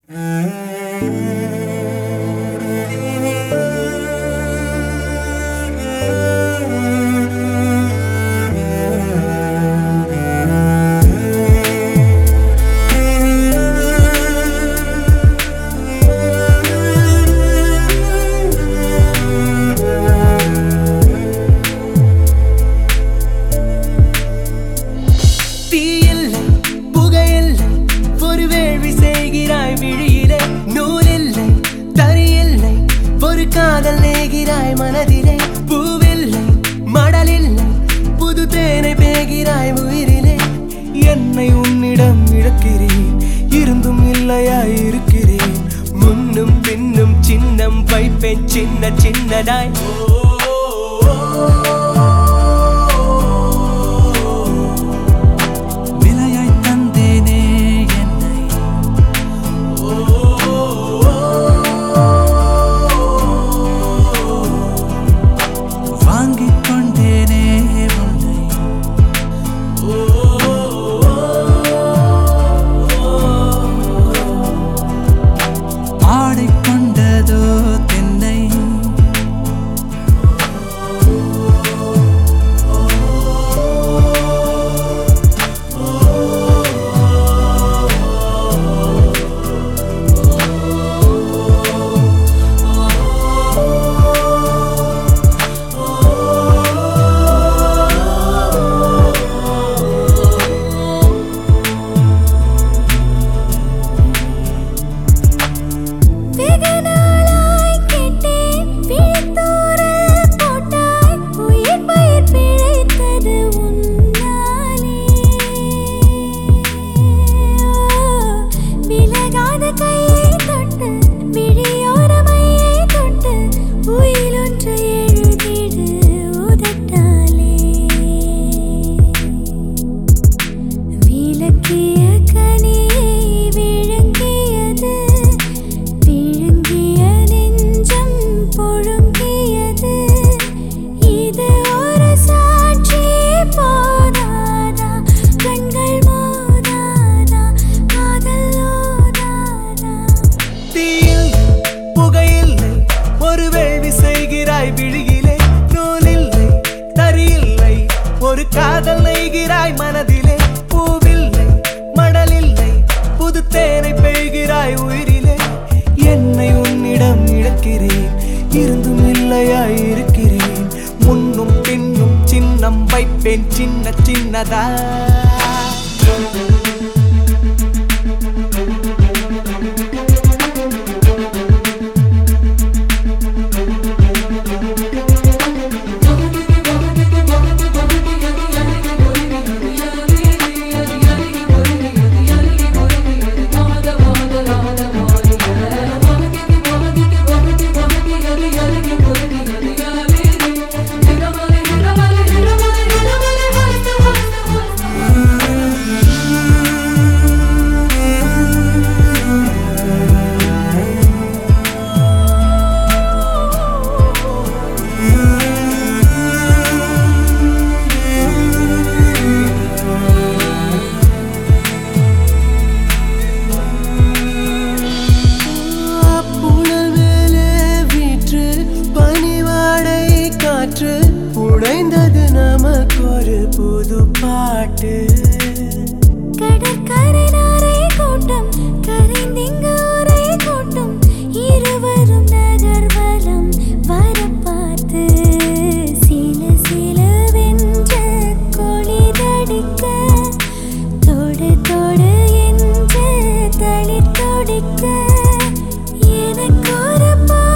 காதல் நேகிறாய் மனதிலே பூவில்லை மடலில்லை புது தேனை பேகிறாய் உயிரிலே என்னை உன்னிடம் இழக்கிறேன் இருந்தும் இல்லையாய் இருக்கிறேன் முன்னும் பின்னும் சின்னம் வைப்பேன் சின்ன சின்னதாய் ஒரு காதல் நெய்கிறாய் மனதிலே பூவில்லை மடலில்லை புது தேனை பெய்கிறாய் உயிரிலே என்னை உன்னிடம் இழக்கிறேன் இருந்தும் இல்லையாய் இருக்கிறேன் முன்னும் பின்னும் சின்னம் வைப்பேன் சின்ன சின்னதா உடைந்தது நமக்கு ஒரு புது பாட்டு கடற்கரை நாரை கூட்டம் கரைந்திங்கு ஒரே கூட்டம் இருவரும் நகர்வலம் வர பார்த்து சில சிலவென்ற கொளிதடிக்க தொடு தொடு என்று தளிர் தொடிக்க எனக்கு ஒரு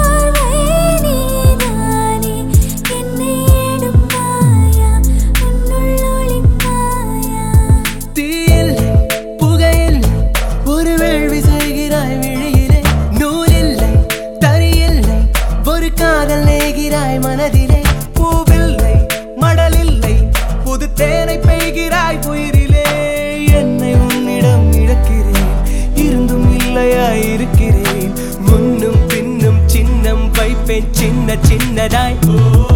காதல் நேகிறாய் மனதிலே பூவில்லை மடலில்லை புது தேனை பெய்கிறாய் உயிரிலே என்னை உன்னிடம் இழக்கிறேன் இருந்தும் இல்லையாய் இருக்கிறேன் முன்னும் பின்னும் சின்னம் வைப்பேன் சின்ன சின்னதாய்